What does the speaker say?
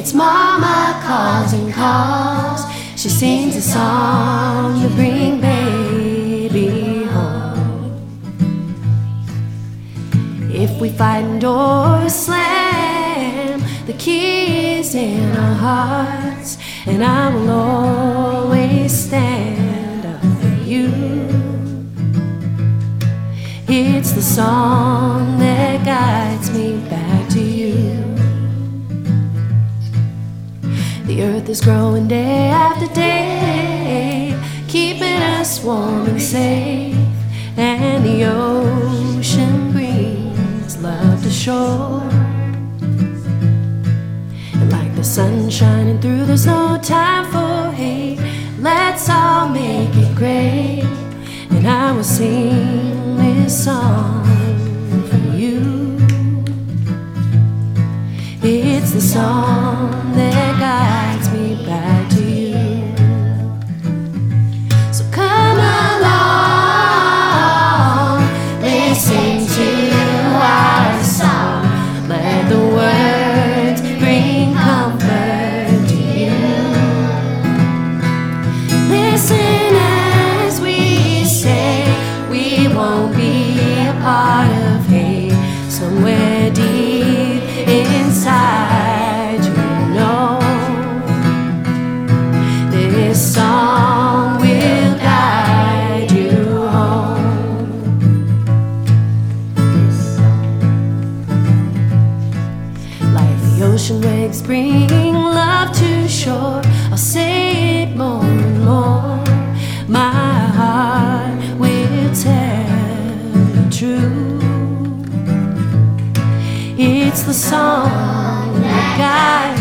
It's mama calls and calls. She sings a song to bring baby home. If we fight and doors slam, the key is in our hearts, and I will always stand up for you. It's the song that guides me back to you. The earth is growing day after day, keeping us warm and safe, and the ocean brings love to shore. And like the sun shining through, there's no time for hate. Let's all make it great, and I will sing this song for you. It's the song that guides me back to you. So come along, listen to our song. Let the words bring comfort to you. Listen as we say, we won't be a part of hate. Somewhere deep inside, you know, this song will guide you home. Like the ocean waves bring love to shore, I'll say it more and more. My heart will tell you true. It's the song that guides